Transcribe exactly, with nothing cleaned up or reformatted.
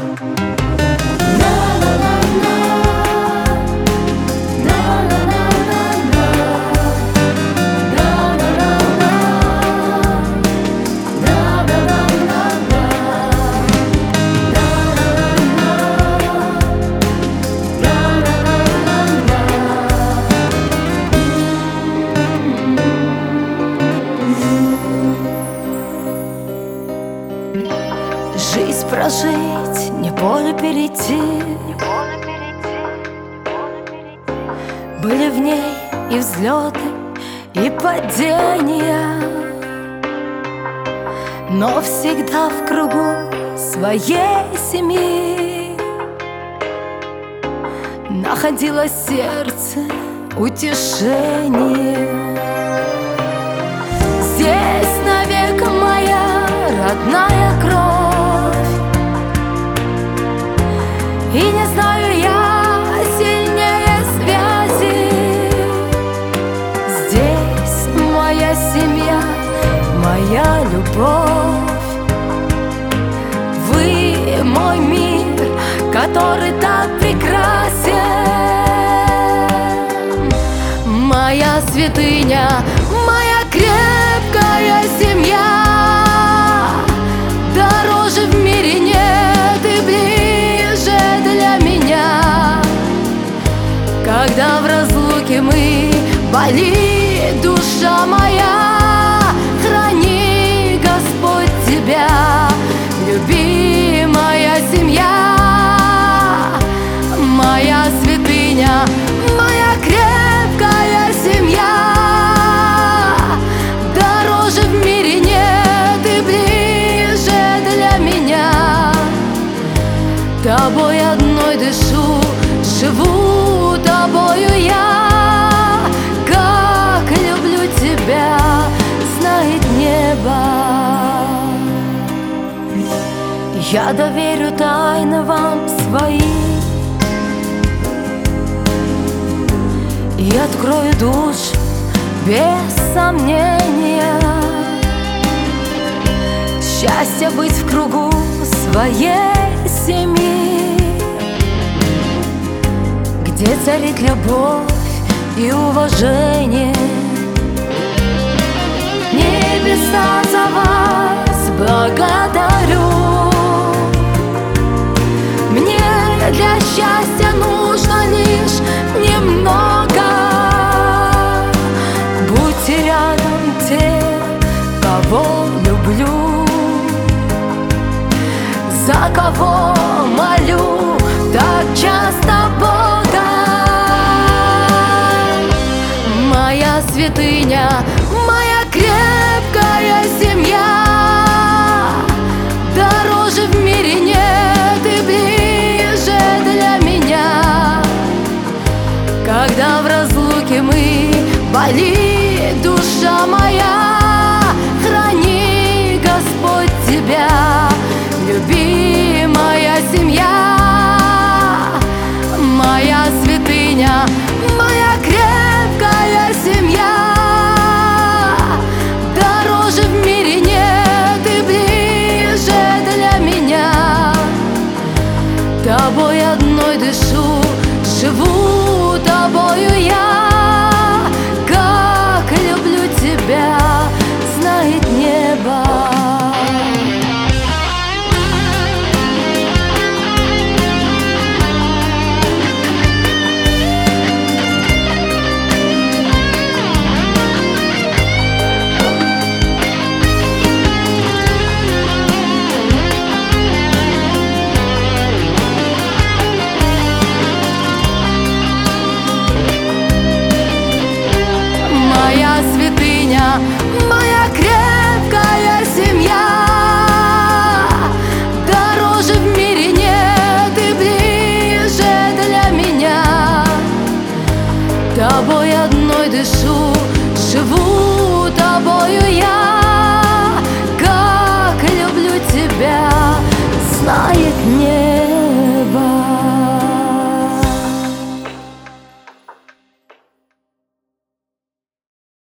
Жизнь прожить, не поле перейти. Были в ней и взлеты, и падения, но всегда в кругу своей семьи находило сердце утешение. Здесь навек моя родная кровь, и не знаю я сильнее связи. Здесь моя семья, моя любовь. Вы мой мир, который так прекрасен. Моя святыня, моя крепкая семья. Дороже в мире нет и ближе для меня. Когда в разлуке мы, болит душа моя, храни, Господь, тебя, любимая семья. Моя святыня, моя крепкая семья. Дороже в мире нет и ближе для меня. Тобой одной дышу, живу тобою я. Как люблю тебя, знает небо. Я доверю тайны вам свои и открою душу без сомнения. Счастье быть в кругу своей семьи, где царит любовь и уважение. Небеса за вас благодарю. Мне для счастья нужно лишь немного. Будьте рядом те, кого люблю, за кого молю так часто Бога. Моя святыня, моя крепкая семья. Дороже в мире нет и ближе для меня. Когда в разлуке мы, болит душа моя, храни, Господь, тебя, любимая семья. Моя святыня, моя крепкая семья. Дороже в мире нет и ближе для меня. Тобой одной дышу, живу тобою я.